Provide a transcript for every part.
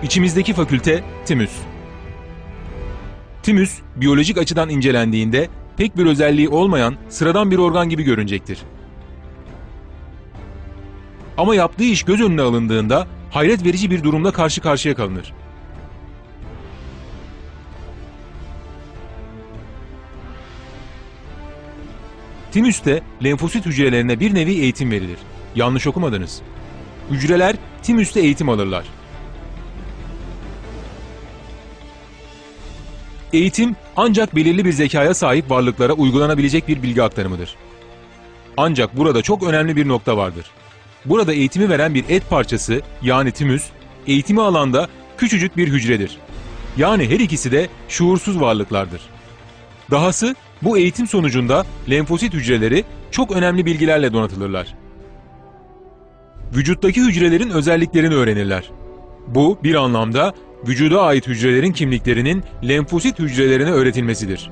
İçimizdeki fakülte timüs. Timüs, biyolojik açıdan incelendiğinde pek bir özelliği olmayan sıradan bir organ gibi görünecektir. Ama yaptığı iş göz önüne alındığında hayret verici bir durumla karşı karşıya kalınır. Timüste lenfosit hücrelerine bir nevi eğitim verilir. Yanlış okumadınız. Hücreler timüste eğitim alırlar. Eğitim ancak belirli bir zekaya sahip varlıklara uygulanabilecek bir bilgi aktarımıdır. Ancak burada çok önemli bir nokta vardır. Burada eğitimi veren bir et parçası yani timüs, eğitimi alanda küçücük bir hücredir. Yani her ikisi de şuursuz varlıklardır. Dahası bu eğitim sonucunda lenfosit hücreleri çok önemli bilgilerle donatılırlar. Vücuttaki hücrelerin özelliklerini öğrenirler. Bu bir anlamda vücuda ait hücrelerin kimliklerinin lenfosit hücrelerine öğretilmesidir.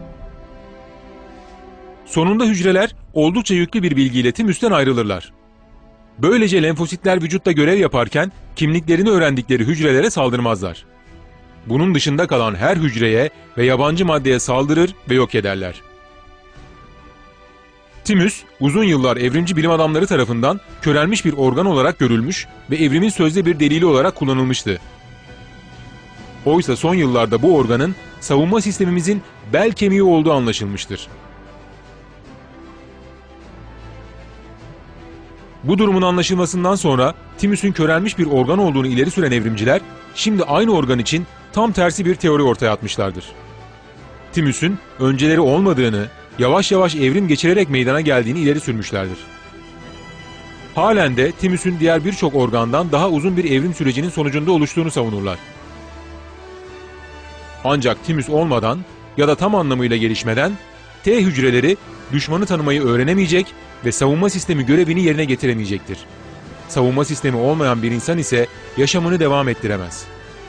Sonunda hücreler oldukça yüklü bir bilgiyle timüsten ayrılırlar. Böylece lenfositler vücutta görev yaparken kimliklerini öğrendikleri hücrelere saldırmazlar. Bunun dışında kalan her hücreye ve yabancı maddeye saldırır ve yok ederler. Timüs, uzun yıllar evrimci bilim adamları tarafından körelmiş bir organ olarak görülmüş ve evrimin sözde bir delili olarak kullanılmıştı. Oysa son yıllarda bu organın savunma sistemimizin bel kemiği olduğu anlaşılmıştır. Bu durumun anlaşılmasından sonra timüsün körelmiş bir organ olduğunu ileri süren evrimciler, şimdi aynı organ için tam tersi bir teori ortaya atmışlardır. Timüsün önceleri olmadığını, yavaş yavaş evrim geçirerek meydana geldiğini ileri sürmüşlerdir. Halen de timüsün diğer birçok organdan daha uzun bir evrim sürecinin sonucunda oluştuğunu savunurlar. Ancak timüs olmadan ya da tam anlamıyla gelişmeden T hücreleri düşmanı tanımayı öğrenemeyecek ve savunma sistemi görevini yerine getiremeyecektir. Savunma sistemi olmayan bir insan ise yaşamını devam ettiremez.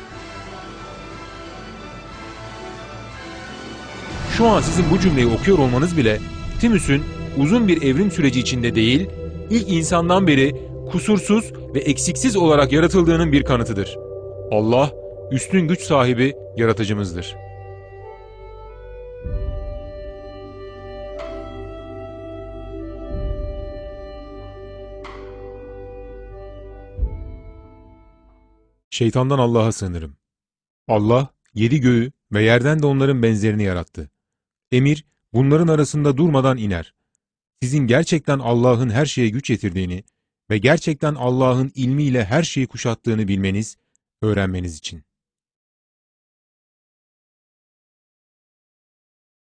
Şu an sizin bu cümleyi okuyor olmanız bile timüsün uzun bir evrim süreci içinde değil, ilk insandan beri kusursuz ve eksiksiz olarak yaratıldığının bir kanıtıdır. Allah, üstün güç sahibi yaratıcımızdır. Şeytandan Allah'a sığınırım. Allah, 7 göğü ve yerden de onların benzerini yarattı. Emir, bunların arasında durmadan iner. Sizin gerçekten Allah'ın her şeye güç yetirdiğini ve gerçekten Allah'ın ilmiyle her şeyi kuşattığını bilmeniz, öğrenmeniz için.